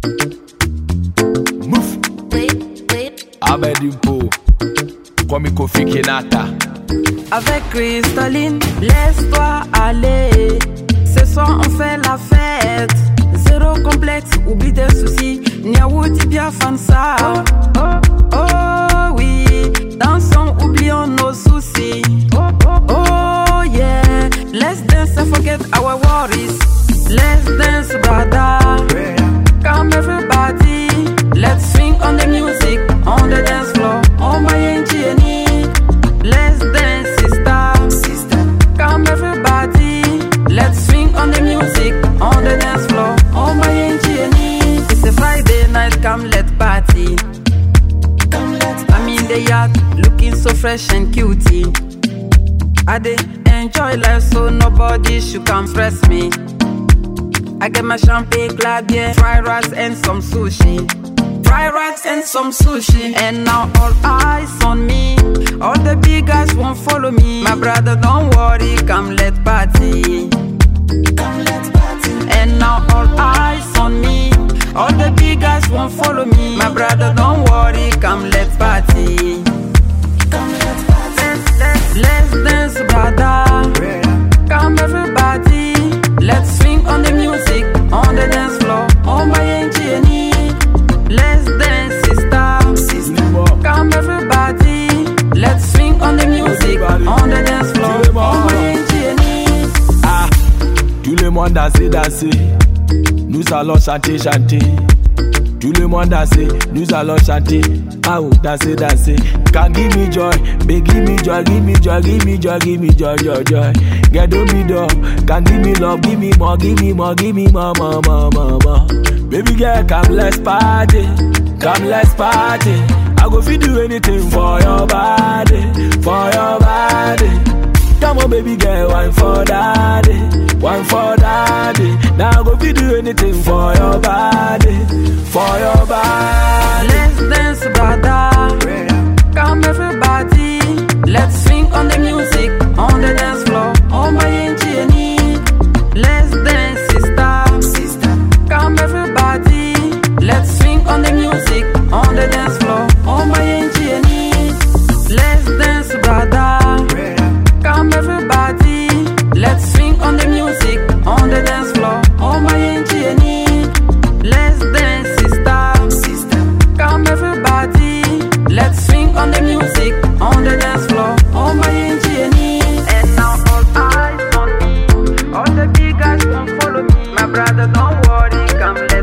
Move. Abedimpo. Kwame Kofi Kenata. Avec Cristalline, laisse-toi aller. Ce soir on fait la fête. Zéro complexe, oublie tes soucis. Niaouti bien fansa. Oh oui, dansons, oublions nos soucis. Oh yeah, let's dance and forget our worries. Let's dance, brother. Come everybody, let's swing on the music, on the dance floor. Oh my engineer, let's dance, sister. Come everybody, let's swing on the music, on the dance floor. Oh my engineer, it's a Friday night, come let's party. I'm in the yard, looking so fresh and cutie. I dey enjoy life so nobody should come stress me. I get my champagne, clavier, fried rice and some sushi. Fried rice and some sushi. And now all eyes on me. All the big guys won't follow me. My brother, don't worry, come let party. And now all eyes on me. All the big guys won't follow me. My brother, don't worry, come let party. Let's dance, brother. Come everybody. Let's swing on the music, on the dance floor. Oh my engineer, let's dance, sister. Come everybody, let's swing on the music, on the dance floor. Oh my engineer. Ah, tout le monde danser. Nous allons chanter. Tout le monde danser, nous allons chanter. Ah oh, danser. Can give me joy, baby, give me joy. Get on me door, can give me love, give me more. Baby girl, come let's party. I go fit do anything for your body. Come on, baby girl, wine for daddy. Now I go fit do anything for your body. Let's dance, brother. Come everybody, let's swing on the music, on the dance floor. Oh my engineer, let's dance, sister. Come everybody, let's swing on the music, on the dance floor. Oh my engineer, let's dance, brother. Come everybody, let's swing on the music, on the dance floor. Oh my engineer, let's dance, sister. Come everybody, let's swing on the music, on the dance floor. Oh my engineer. And now all eyes on me. All the big guys won't follow me. My brother, don't worry, come